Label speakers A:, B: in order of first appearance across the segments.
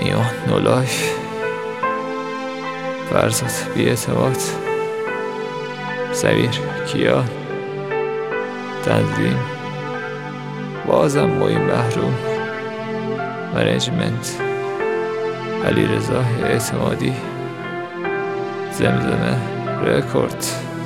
A: نیون نولایف، فرزاد بی‌اعتماد، سمیر کیان، تنظیم بازم معین محروم، منیجمنت علیرضا اعتمادی، زمزمه رکورد.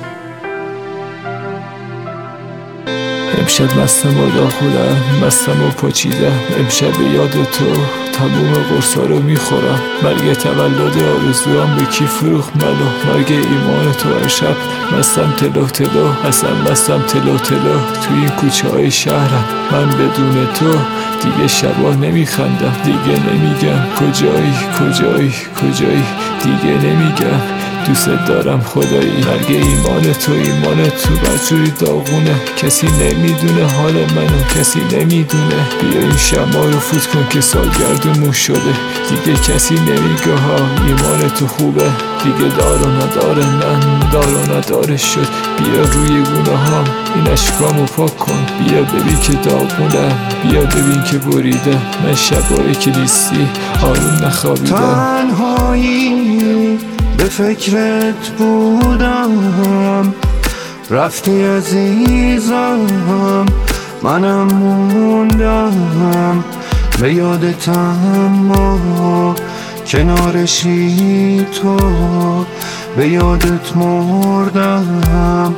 A: امشب مستم و داخلم، مستم و پاچیدم، امشب به یاد تو تموم قرصا رو میخورم. مرگ تولد آرزوام به کی فروخت منو، مرگ ایمان تو هر شب مستم تلو تلو، اصلا مستم تلو تلو تو این کوچه های شهرم. من بدون تو دیگه شبا نمیخندم، دیگه نمیگم کجایی کجایی کجایی، دیگه نمیگم دوست دارم خدایی. مرگ ایمان تو بدجوری داغونه، کسی نمیدونه حال منو، کسی نمیدونه. بیا این شمع رو فوت کن که سالگردمون شده، دیگه کسی نمیگه ها ایمان تو خوبه. دیگه دار و نداره من دار و نداره شد، بیا روی گونه هام این اشکامو پاک کن. بیا ببین که داغونم، بیا ببین که بریده، من شبایی که نیستی آروم نخوابیدم.
B: تنهایی به فکرت بودم، رفتی عزیزم، منم موندم به یادتم، ما کنارشی تو به یادت مردم.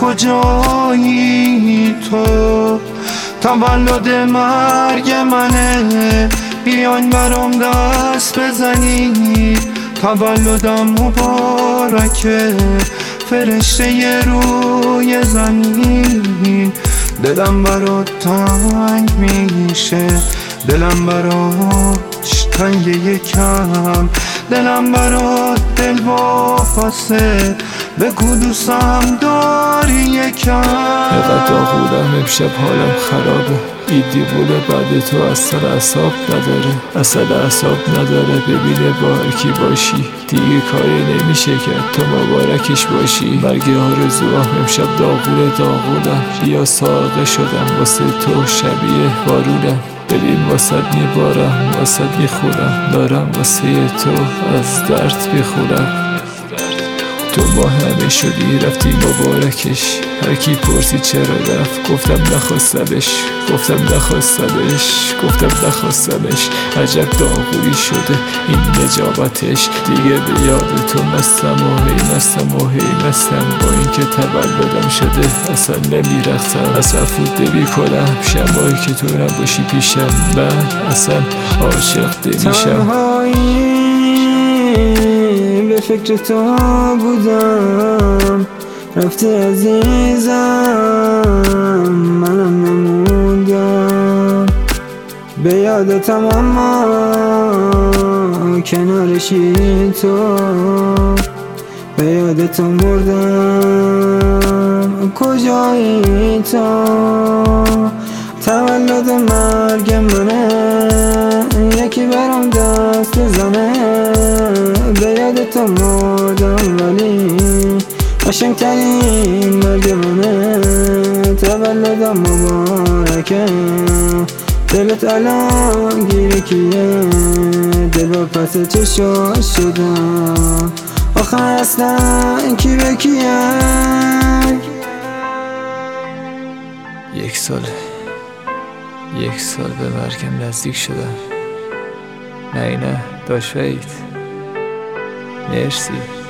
B: کجایی تو؟ تولد مرگ منه، بیاین برام دست بزنید، تولدم مبارکه فرشته روی زمین. دلم برات تنگ میشه، دلم برات تنگ یکم، دلم برات دل وافسه، بگو دوستم داری یکم.
A: اینقدر داغونم امشب حالم خرابه، این دیوونه بعد تو اصلا اعصاب نداره، اصلا اعصاب نداره. ببینه با هر کی باشی دیگه کاری نمیشه کرد، تو مبارکش باشی. مرگ آرزوام امشب داغونم، بیا ساقه شدم واسه تو شبیه بارونم. ببین واسد میبارم واسد میخورم، دارم واسه تو از درد میخورم. تو با همه شدی رفتی مبارکش، هر کی پرسی چرا رفت گفتم نخواستمش، گفتم نخواستمش. عجب داغوری شده این نجابتش، دیگه به یاد تو مستم و هی مستم، با اینکه تولدم شده اصلا نمیرختم، اصلا فوت نمی‌کنم شبایی که تو نباشی پیشم، من اصلا عاشق نمیشم.
C: به فکر تو بودم، رفتی عزیزم، منم نموندم به یادتم، اما کنارشی تو به یادتم مردم. کجایی تو؟ تولد مرگ منه، یکی برام دست بزنه، به یادتم مردم ولی قشنگترین مرگ منه. تولدم مبارکه، دلت الان گیره کیه، دل پس چشاش شدم، آخر اصلا کی به کیه.
A: یک سال به مرگم نزدیک شدم. نه داشت وید، مرسی.